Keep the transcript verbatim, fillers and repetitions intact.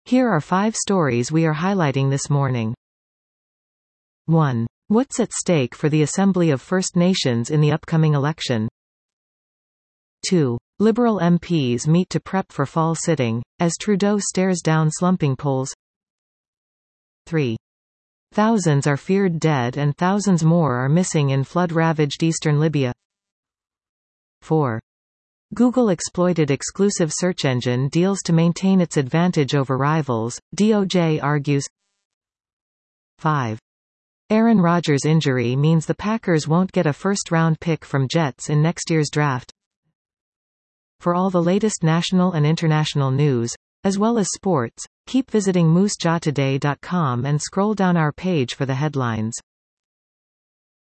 Here are five stories we are highlighting this morning. one. What's at stake for the Assembly of First Nations in the upcoming election? two. Liberal M Ps meet to prep for fall sitting, as Trudeau stares down slumping polls. three. Thousands are feared dead and thousands more are missing in flood-ravaged eastern Libya. four. Google exploited exclusive search engine deals to maintain its advantage over rivals, D O J argues. five. Aaron Rodgers' injury means the Packers won't get a first-round pick from Jets in next year's draft. For all the latest national and international news, as well as sports, keep visiting moose jaw today dot com and scroll down our page for the headlines.